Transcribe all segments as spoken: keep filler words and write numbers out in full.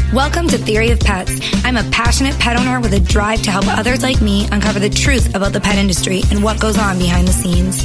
Welcome to Theory of Pets. I'm a passionate pet owner with a drive to help others like me uncover the truth about the pet industry and what goes on behind the scenes.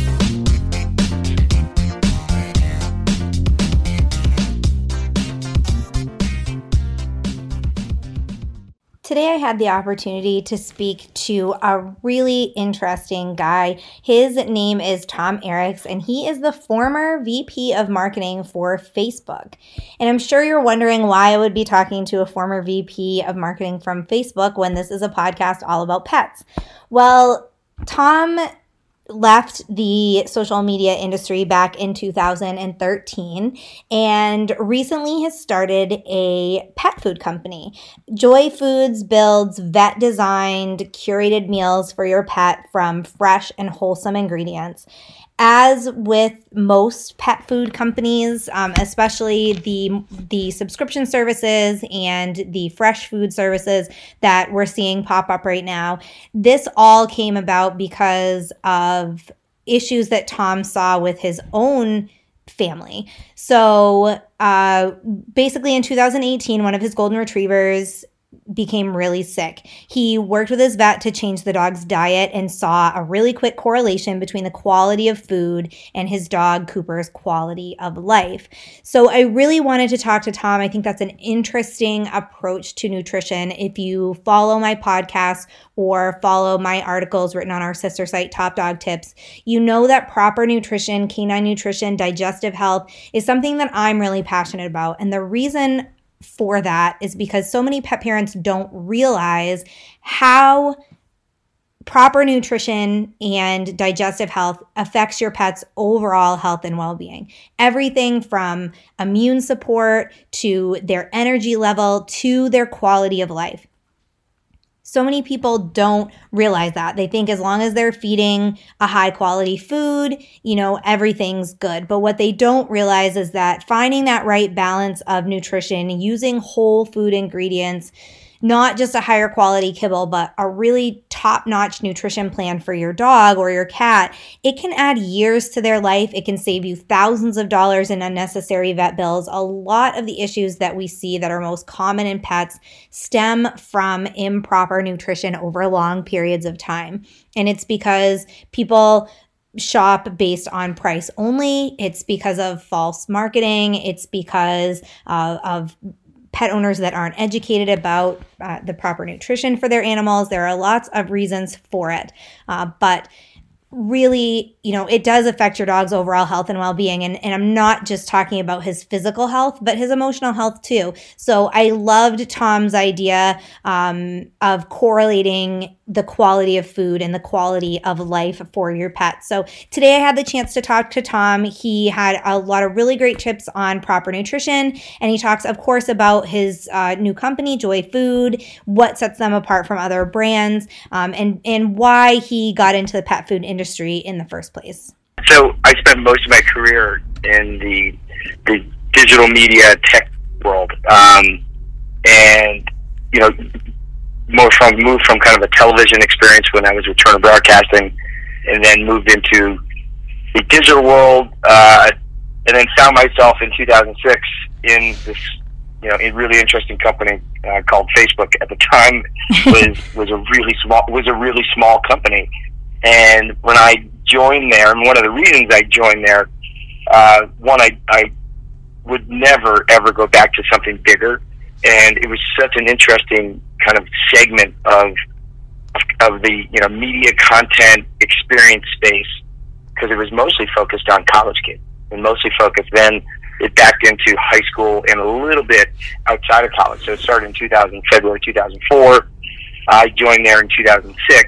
Today I had the opportunity to speak to a really interesting guy. His name is Tom Eriks, and he is the former V P of marketing for Facebook. And I'm sure you're wondering why I would be talking to a former V P of marketing from Facebook when this is a podcast all about pets. Well, Tom left the social media industry back in two thousand thirteen and recently has started a pet food company. Joy Foods builds vet-designed, curated meals for your pet from fresh and wholesome ingredients. As with most pet food companies, um, especially the the subscription services and the fresh food services that we're seeing pop up right now, this all came about because of issues that Tom saw with his own family. So uh, basically in two thousand eighteen, one of his golden retrievers became really sick. He worked with his vet to change the dog's diet and saw a really quick correlation between the quality of food and his dog Cooper's quality of life. So I really wanted to talk to Tom. I think that's an interesting approach to nutrition. If you follow my podcast or follow my articles written on our sister site, Top Dog Tips, you know that proper nutrition, canine nutrition, digestive health is something that I'm really passionate about. And the reason for that is because so many pet parents don't realize how proper nutrition and digestive health affects your pet's overall health and well-being. Everything from immune support to their energy level to their quality of life. So many people don't realize that. They think as long as they're feeding a high quality food, you know, everything's good. But what they don't realize is that finding that right balance of nutrition, using whole food ingredients, not just a higher quality kibble, but a really top-notch nutrition plan for your dog or your cat, it can add years to their life. It can save you thousands of dollars in unnecessary vet bills. A lot of the issues that we see that are most common in pets stem from improper nutrition over long periods of time. And it's because people shop based on price only. It's because of false marketing. It's because uh, of pet owners that aren't educated about uh, the proper nutrition for their animals. There are lots of reasons for it. Uh, but really, you know, it does affect your dog's overall health and well-being. And, and I'm not just talking about his physical health, but his emotional health too. So I loved Tom's idea um, of correlating the quality of food and the quality of life for your pet. So today I had the chance to talk to Tom. He had a lot of really great tips on proper nutrition. And he talks, of course, about his uh, new company, Joy Food, what sets them apart from other brands, um, and, and why he got into the pet food industry in the first place. So I spent most of my career in the the digital media tech world, um, and you know, moved from moved from kind of a television experience when I was with Turner Broadcasting, and then moved into the digital world, uh, and then found myself in two thousand six in this, you know, a really interesting company uh, called Facebook. At the time, was was a really small was a really small company. And when I joined there, and one of the reasons I joined there, uh, one, I, I would never, ever go back to something bigger. And it was such an interesting kind of segment of of the, you know, media content experience space, because it was mostly focused on college kids, and mostly focused then, it backed into high school and a little bit outside of college. So it started in two thousand, February two thousand four. I joined there in two thousand six.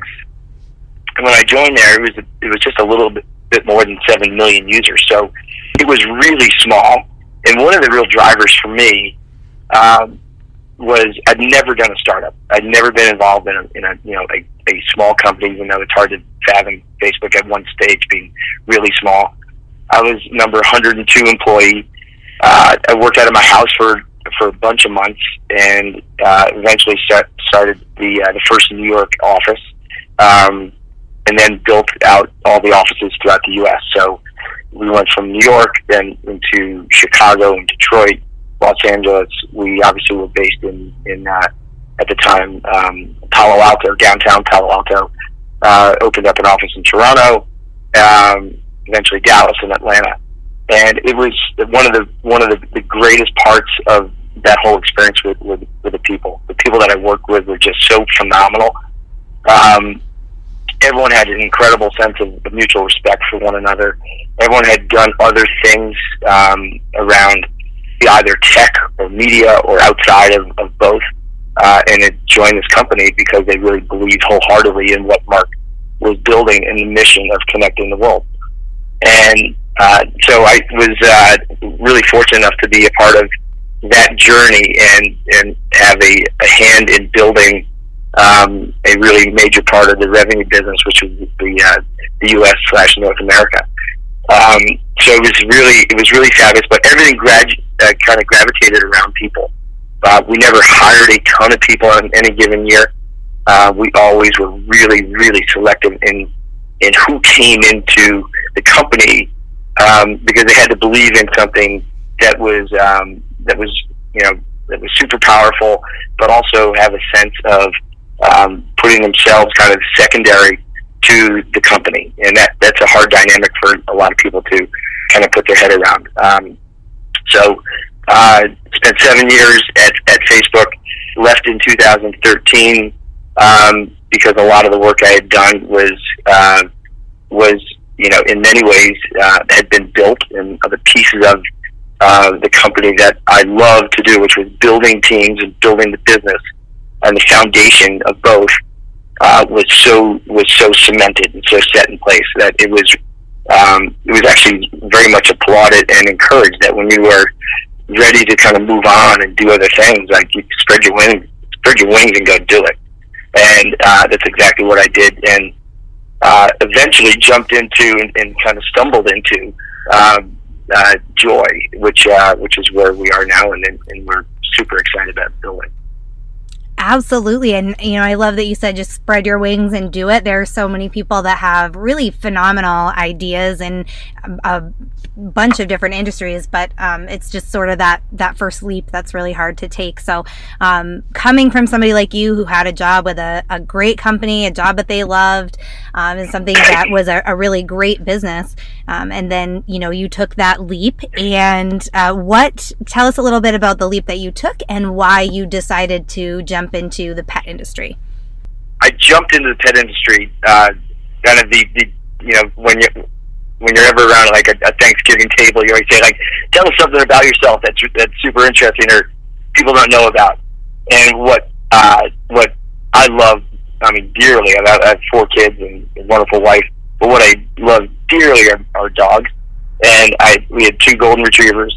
And when I joined there, it was it was just a little bit, bit more than seven million users. So it was really small. And one of the real drivers for me um, was I'd never done a startup. I'd never been involved in a, in a you know a, a small company, even though it's hard to fathom Facebook at one stage being really small. I was number one hundred two employee. Uh, I worked out of my house for for a bunch of months, and uh, eventually start, started the uh, the first New York office. Um, and then built out all the offices throughout the U S. So we went from New York, then into Chicago and Detroit, Los Angeles. We obviously were based in, in uh, at the time, um, Palo Alto, downtown Palo Alto. Uh, opened up an office in Toronto, um, eventually Dallas and Atlanta. And it was one of the one of the, the greatest parts of that whole experience with, with, with the people. The people that I worked with were just so phenomenal. Um, everyone had an incredible sense of mutual respect for one another. Everyone had done other things um, around either tech or media or outside of, of both, uh, and had joined this company because they really believed wholeheartedly in what Mark was building and the mission of connecting the world. And uh, so I was uh, really fortunate enough to be a part of that journey and, and have a, a hand in building um, a really major part of the revenue business, which was the uh, the U S slash North America. Um, so it was really it was really fabulous, but everything grad, uh, kind of gravitated around people. Uh, we never hired a ton of people in any given year. Uh, we always were really, really selective in in who came into the company um, because they had to believe in something that was um, that was you know that was super powerful, but also have a sense of um, putting themselves kind of secondary to the company, and that that's a hard dynamic for a lot of people to kind of put their head around. Um, so, uh, spent seven years at at Facebook. Left in two thousand thirteen. Um, because a lot of the work I had done was, uh, was, you know, in many ways, uh, had been built, and other pieces of, uh, the company that I love to do, which was building teams and building the business, and the foundation of both, uh, was so, was so cemented and so set in place that it was, um, it was actually very much applauded and encouraged that when you were ready to kind of move on and do other things, like you spread your wings, spread your wings and go do it. And uh, that's exactly what I did, and uh, eventually jumped into and, and kind of stumbled into um, uh, Joy, which uh, which is where we are now, and, and we're super excited about building. Absolutely. And, you know, I love that you said just spread your wings and do it. There are so many people that have really phenomenal ideas in a bunch of different industries, but um, it's just sort of that, that first leap that's really hard to take. So um, coming from somebody like you who had a job with a, a great company, a job that they loved, um, and something that was a, a really great business. Um, and then, you know, you took that leap, and uh, what, tell us a little bit about the leap that you took and why you decided to jump into the pet industry. I jumped into the pet industry, uh, kind of the, the, you know, when you, when you're ever around like a, a Thanksgiving table, you always say like, tell us something about yourself that's, that's super interesting or people don't know about. And what, uh, what I love, I mean, dearly, I have, I have four kids and a wonderful wife, but what I love dearly are, are dogs. And I, we had two golden retrievers,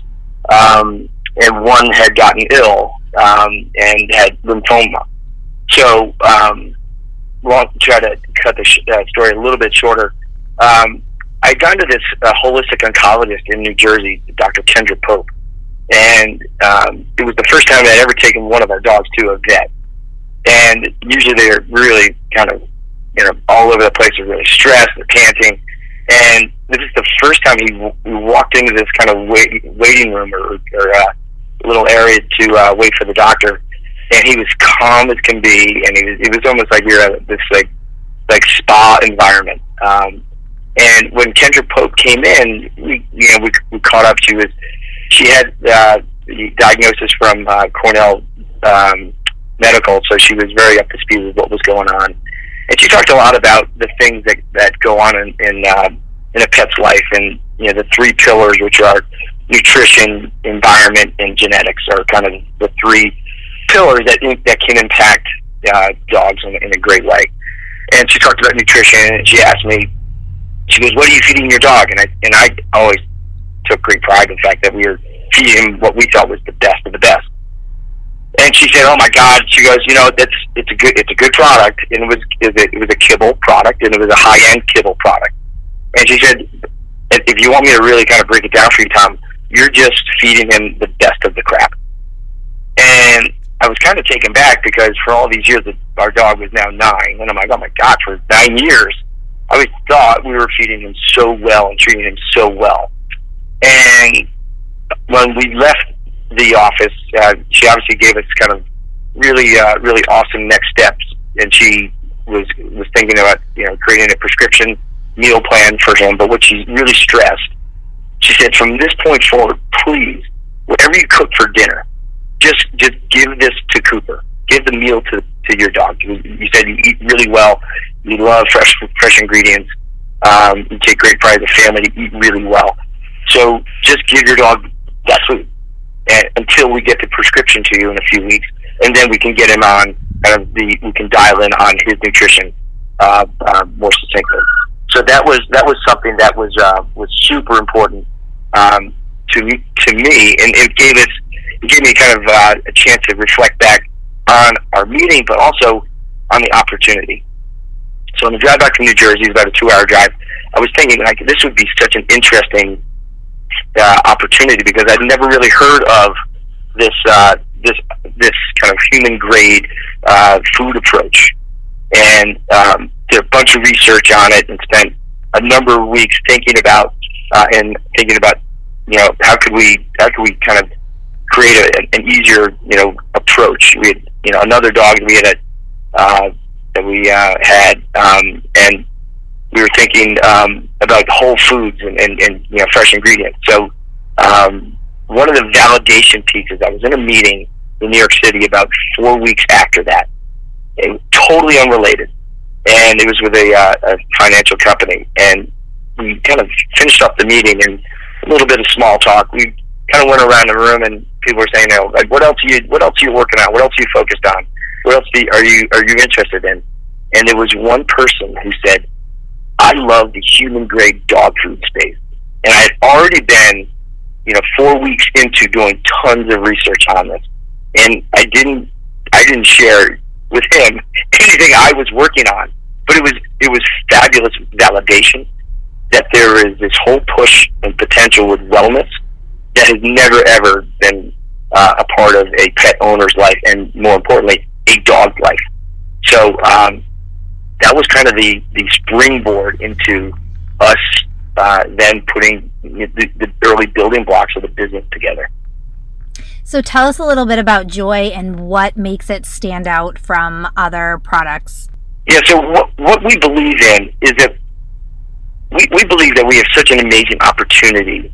um, and one had gotten ill, um, and had lymphoma. So, um, we'll try to cut the sh- uh, story a little bit shorter. Um, I got into this uh, holistic oncologist in New Jersey, Doctor Kendra Pope, and um, it was the first time I'd ever taken one of our dogs to a vet. And usually they're really kind of, you know, all over the place. They're really stressed, they're panting. And this is the first time he w- we walked into this kind of wait- waiting room or, or uh, little area to uh, wait for the doctor. And he was calm as can be, and he was, it was almost like we were at this like like spa environment. Um, and when Kendra Pope came in, we you know we, we caught up. She was she had uh, the diagnosis from uh, Cornell um, Medical, so she was very up to speed with what was going on. And she talked a lot about the things that, that go on in in, uh, in a pet's life, and you know the three pillars, which are nutrition, environment, and genetics, are kind of the three pillars that that can impact uh, dogs in, in a great way. And she talked about nutrition, and she asked me, she goes, "What are you feeding your dog?" And I and I always took great pride in the fact that we were feeding him what we thought was the best of the best. And she said, "Oh my God!" She goes, "You know, that's it's a good it's a good product, and it was it was a kibble product, and it was a high end kibble product." And she said, "If you want me to really kind of break it down for you, Tom, you're just feeding him the best of the crap." And I was kind of taken back because for all these years, our dog was now nine, and I'm like, "Oh my God!" For nine years, I always thought we were feeding him so well and treating him so well. And when we left the office, uh, she obviously gave us kind of really, uh, really awesome next steps, and she was was thinking about, you know, creating a prescription meal plan for him. But what she really stressed, she said, from this point forward, please, whatever you cook for dinner, just just give this to Cooper. Give the meal to to your dog. You, you said you eat really well. You love fresh fresh ingredients. Um, you take great pride in the family. You eat really well. So just give your dog that food and, until we get the prescription to you in a few weeks, and then we can get him on kind of the we can dial in on his nutrition uh, uh, more succinctly. So that was that was something that was uh, was super important um, to me, to me, and it gave us it gave me kind of uh, a chance to reflect back on our meeting, but also on the opportunity. So on the drive back from New Jersey, it's about a two-hour drive. I was thinking, like, this would be such an interesting uh, opportunity, because I'd never really heard of this uh, this this kind of human grade uh, food approach, and um, did a bunch of research on it, and spent a number of weeks thinking about uh, and thinking about, you know, how could we how could we kind of create a, an easier, you know, approach. We had, you know, another dog that we had a, uh, that we uh, had, um, and we were thinking um, about whole foods and, and, and you know, fresh ingredients. So um, one of the validation pieces, I was in a meeting in New York City about four weeks after that, it, totally unrelated, and it was with a, uh, a financial company, and we kind of finished up the meeting and a little bit of small talk. We kind of went around the room, and people were saying, you know, like, what else are you, what else are you working on? What else are you focused on? What else do you, are you, are you interested in? And there was one person who said, I love the human grade dog food space. And I had already been, you know, four weeks into doing tons of research on this. And I didn't, I didn't share with him anything I was working on, but it was, it was fabulous validation that there is this whole push and potential with wellness that has never ever been uh, a part of a pet owner's life, and more importantly, a dog life. So um, that was kind of the, the springboard into us uh, then putting the, the early building blocks of the business together. So tell us a little bit about Joy and what makes it stand out from other products. Yeah, so what, what we believe in is that we, we believe that we have such an amazing opportunity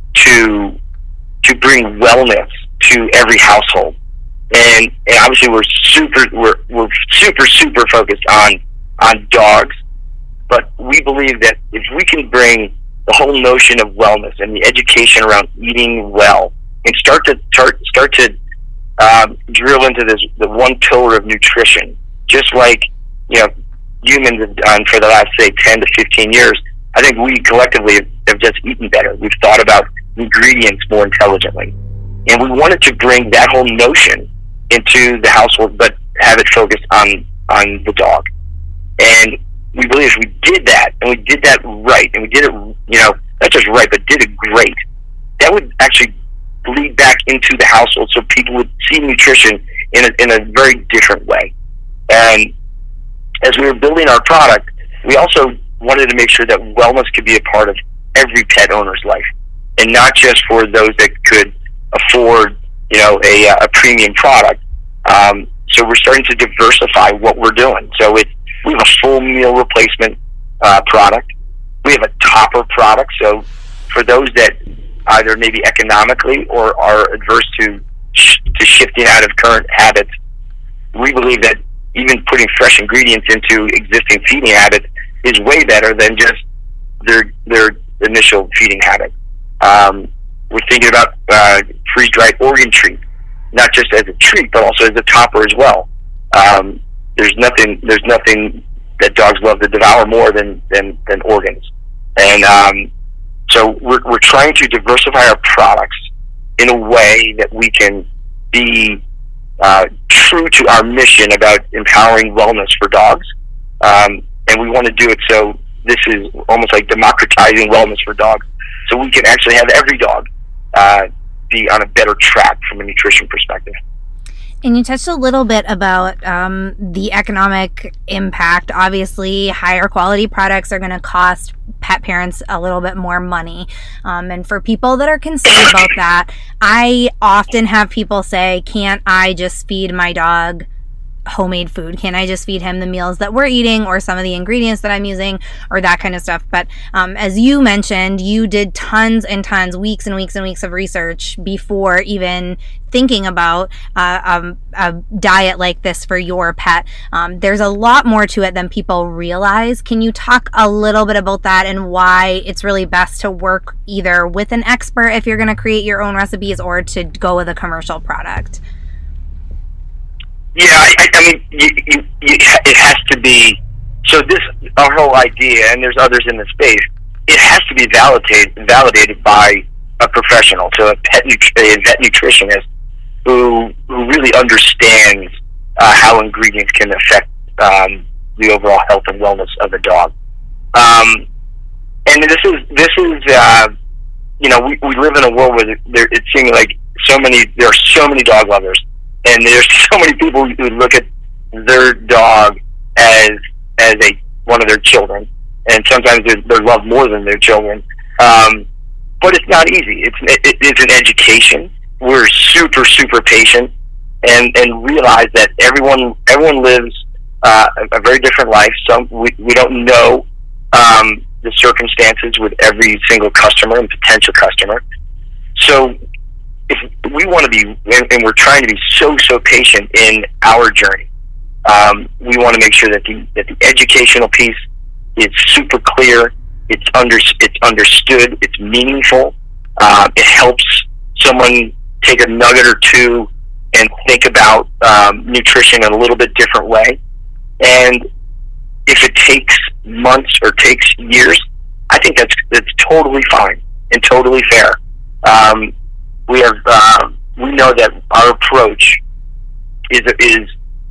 to to bring wellness to every household, and, and obviously we're super we're we're super super focused on on dogs, but we believe that if we can bring the whole notion of wellness and the education around eating well, and start to start start to um, drill into this the one pillar of nutrition, just like, you know, humans have done for the last, say, ten to fifteen years. I think we collectively have, have just eaten better. We've thought about ingredients more intelligently, and we wanted to bring that whole notion into the household, but have it focused on on the dog. And we believe if we did that, and we did that right, and we did it, you know, not just right, but did it great, that would actually bleed back into the household, so people would see nutrition in a, in a very different way. And as we were building our product, we also wanted to make sure that wellness could be a part of every pet owner's life, and not just for those that could afford, you know, a, a premium product. Um, so we're starting to diversify what we're doing. So it, we have a full meal replacement uh, product. We have a topper product. So for those that either maybe economically or are adverse to sh- to shifting out of current habits, we believe that even putting fresh ingredients into existing feeding habits is way better than just their their initial feeding habit. Um, we're thinking about uh, freeze-dried organ treat, not just as a treat, but also as a topper as well. Um, there's nothing there's nothing that dogs love to devour more than than, than organs, and um, so we're we're trying to diversify our products in a way that we can be uh, true to our mission about empowering wellness for dogs, um, and we want to do it so this is almost like democratizing wellness for dogs, so we can actually have every dog uh, be on a better track from a nutrition perspective. And you touched a little bit about um, the economic impact. Obviously, higher quality products are going to cost pet parents a little bit more money. Um, and for people that are concerned about that, I often have people say, can't I just feed my dog homemade food? Can I just feed him the meals that we're eating or some of the ingredients that I'm using or that kind of stuff? But um, as you mentioned, you did tons and tons, weeks and weeks and weeks of research before even thinking about uh, um, a diet like this for your pet. Um, there's a lot more to it than people realize. Can you talk a little bit about that and why it's really best to work either with an expert if you're going to create your own recipes or to go with a commercial product? Yeah, I, I, I mean, you, you, you, it has to be, so this, our whole idea, and there's others in the space, it has to be validated, validated by a professional, so a pet, a vet nutritionist who, who really understands uh, how ingredients can affect um, the overall health and wellness of the dog. Um, and this is, this is, uh, you know, we, we live in a world where there, it seems like so many, there are so many dog lovers. And there's so many people who look at their dog as as a one of their children, and sometimes they're, they're loved more than their children. Um, but it's not easy. It's it, it's an education. We're super super patient, and and realize that everyone everyone lives uh, a, a very different life. Some we we don't know um, the circumstances with every single customer and potential customer. So if we want to be, and, and we're trying to be so, so patient in our journey, um, we want to make sure that the, that the educational piece is super clear, it's under, it's understood, it's meaningful, uh, it helps someone take a nugget or two and think about um, nutrition in a little bit different way. And if it takes months or takes years, I think that's, that's totally fine and totally fair. Um, We have, uh, we know that our approach is is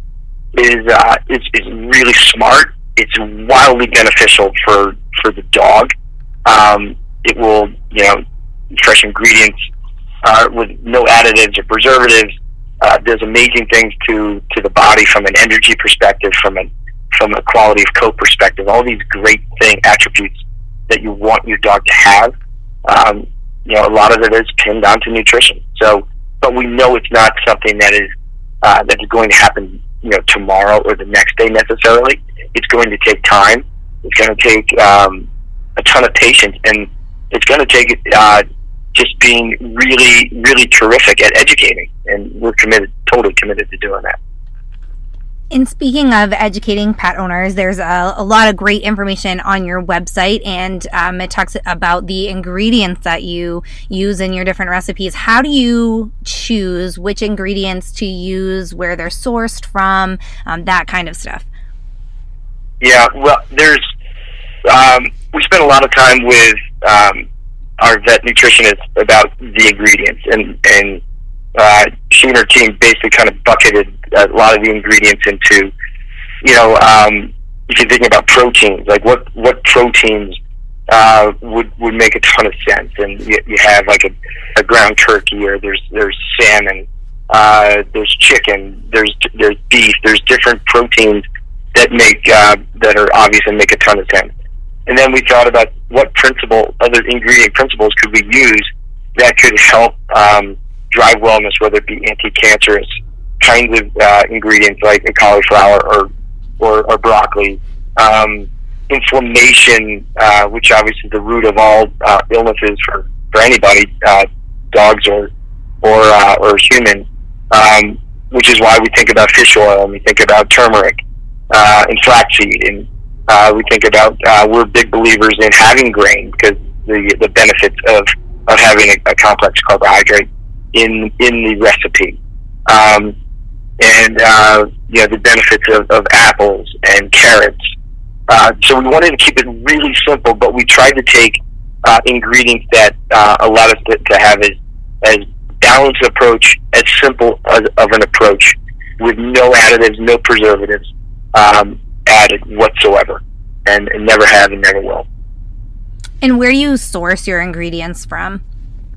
is uh, is, is really smart. It's wildly beneficial for for the dog. Um, it will, you know, fresh ingredients uh, with no additives or preservatives. Uh, does amazing things to, to the body from an energy perspective, from a from a quality of coat perspective. All these great thing attributes that you want your dog to have. Um, You know, a lot of it is pinned onto nutrition. So, but we know it's not something that is uh, that is going to happen, you know, tomorrow or the next day necessarily. It's going to take time. It's going to take um, a ton of patience, and it's going to take uh, just being really, really terrific at educating. And we're committed, totally committed to doing that. And speaking of educating pet owners, there's a, a lot of great information on your website, and um, it talks about the ingredients that you use in your different recipes. How do you choose which ingredients to use, where they're sourced from, um, that kind of stuff? Yeah, well, there's, um, we spend a lot of time with um, our vet nutritionist about the ingredients, and, and uh, she and her team basically kind of bucketed a lot of the ingredients into, you know, um, if you're thinking about proteins, like what, what proteins uh, would, would make a ton of sense. And you, you have like a, a ground turkey, or there's, there's salmon, uh, there's chicken, there's, there's beef, there's different proteins that make, uh, that are obvious and make a ton of sense. And then we thought about what principle, other ingredient principles could we use that could help, um, drive wellness, whether it be anti-cancerous kinds of uh, ingredients like a cauliflower or or, or broccoli, um, inflammation, uh, which obviously is the root of all uh, illnesses for, for anybody, uh, dogs or or uh, or human, um, which is why we think about fish oil, and we think about turmeric uh, and flaxseed, and uh, we think about uh, we're big believers in having grain because the the benefits of of having a, a complex carbohydrate in in the recipe, um, and uh, you know, the benefits of, of apples and carrots. Uh, so we wanted to keep it really simple, but we tried to take uh, ingredients that uh, allowed us to, to have as as balanced approach, as simple as, of an approach, with no additives, no preservatives um, added whatsoever, and, and never have and never will. And where do you source your ingredients from?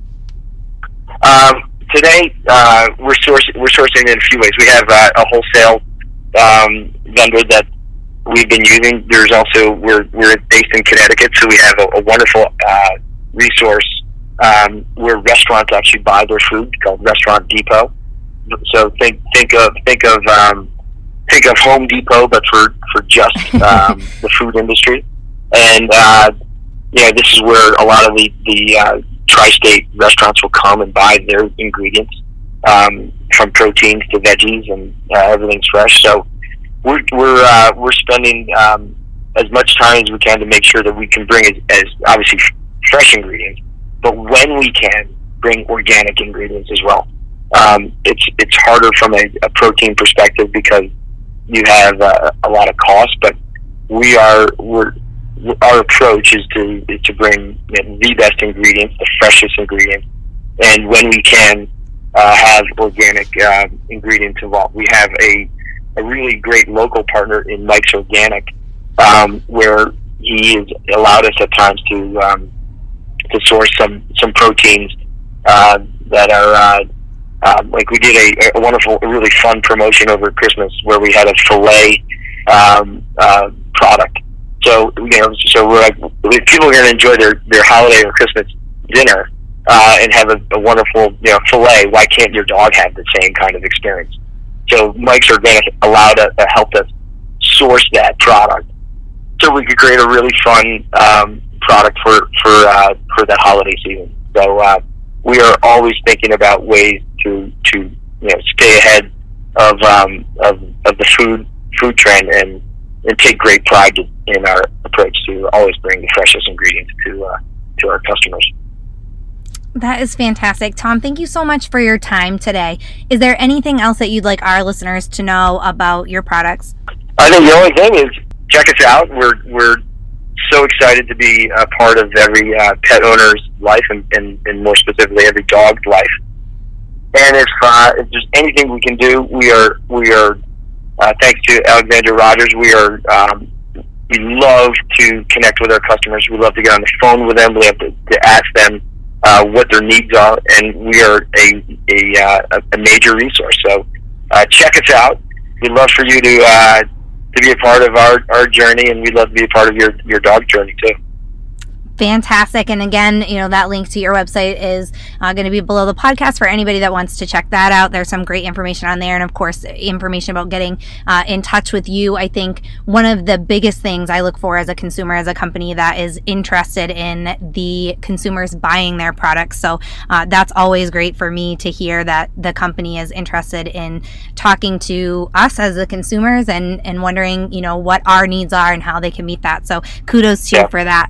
Um, today, uh, we're sourcing, we're sourcing in a few ways. We have uh, a wholesale um, vendor that we've been using. There's also, we're, we're based in Connecticut, so we have a, a wonderful uh, resource um, where restaurants actually buy their food called Restaurant Depot. So think think of think of um, think of Home Depot, but for for just um, the food industry. And uh, yeah, this is where a lot of the the uh, tri-state restaurants will come and buy their ingredients, um, from proteins to veggies, and uh, everything's fresh. So we're we're uh, we're spending um, as much time as we can to make sure that we can bring as, as obviously fresh ingredients, but when we can, bring organic ingredients as well. Um, it's it's harder from a, a protein perspective because you have uh, a lot of cost, but we are we're our approach is to is to bring, you know, the best ingredients, the freshest ingredients, and when we can uh, have organic uh, ingredients involved. We have a a really great local partner in Mike's Organic, um, where he has allowed us at times to um, to source some some proteins uh, that are. Uh, Um, like we did a, a wonderful, a really fun promotion over Christmas where we had a filet um, uh, product. So you know, so we're like, if people are going to enjoy their, their holiday or Christmas dinner uh, and have a, a wonderful, you know, filet, why can't your dog have the same kind of experience? So Mike's Organic allowed us, uh, helped us source that product, so we could create a really fun um, product for for uh, for that holiday season. So uh, we are always thinking about ways to to you know stay ahead of um of, of the food food trend, and and take great pride in our approach to always bring the freshest ingredients to uh, to our customers. That is fantastic. Tom, thank you so much for your time today. Is there anything else that you'd like our listeners to know about your products? I think the only thing is check us out. We're we're so excited to be a part of every uh, pet owner's life, and, and, and more specifically every dog's life. And if, uh, if there's anything we can do, we are we are uh, thanks to Alexandra Rogers, we are um, we love to connect with our customers. We love to get on the phone with them. We have to, to ask them uh, what their needs are, and we are a a, uh, a major resource. So uh, check us out. We'd love for you to uh, to be a part of our, our journey, and we'd love to be a part of your your dog journey too. Fantastic. And again, you know, that link to your website is uh, going to be below the podcast for anybody that wants to check that out. There's some great information on there. And of course, information about getting uh, in touch with you. I think one of the biggest things I look for as a consumer, as a company that is interested in the consumers buying their products. So uh, that's always great for me to hear that the company is interested in talking to us as the consumers and, and wondering, you know, what our needs are and how they can meet that. So kudos to yeah. you for that.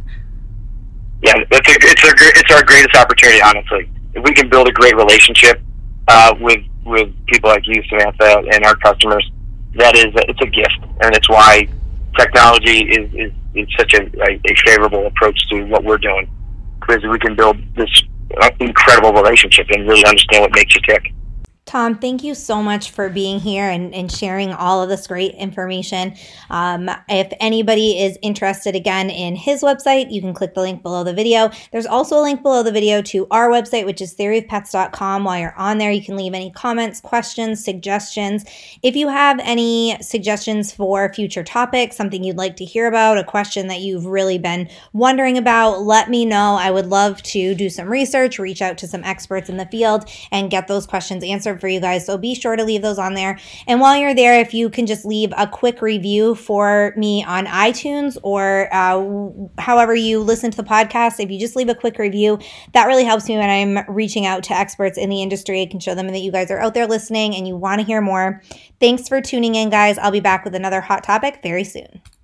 Yeah, it's, a, it's, a, it's our greatest opportunity, honestly. If we can build a great relationship uh, with with people like you, Samantha, and our customers, that is, it's a gift, and it's why technology is, is, is such a, a, a favorable approach to what we're doing, because we can build this incredible relationship and really understand what makes you tick. Tom, thank you so much for being here and, and sharing all of this great information. Um, if anybody is interested, again, in his website, you can click the link below the video. There's also a link below the video to our website, which is theory of pets dot com. While you're on there, you can leave any comments, questions, suggestions. If you have any suggestions for future topics, something you'd like to hear about, a question that you've really been wondering about, let me know. I would love to do some research, reach out to some experts in the field, and get those questions answered for you guys. So be sure to leave those on there. And while you're there, if you can just leave a quick review for me on iTunes or uh, however you listen to the podcast, if you just leave a quick review, that really helps me when I'm reaching out to experts in the industry. I can show them that you guys are out there listening and you want to hear more. Thanks for tuning in, guys. I'll be back with another hot topic very soon.